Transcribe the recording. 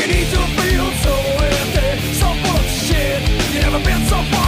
You need to feel so empty, so full of shit. You never been so far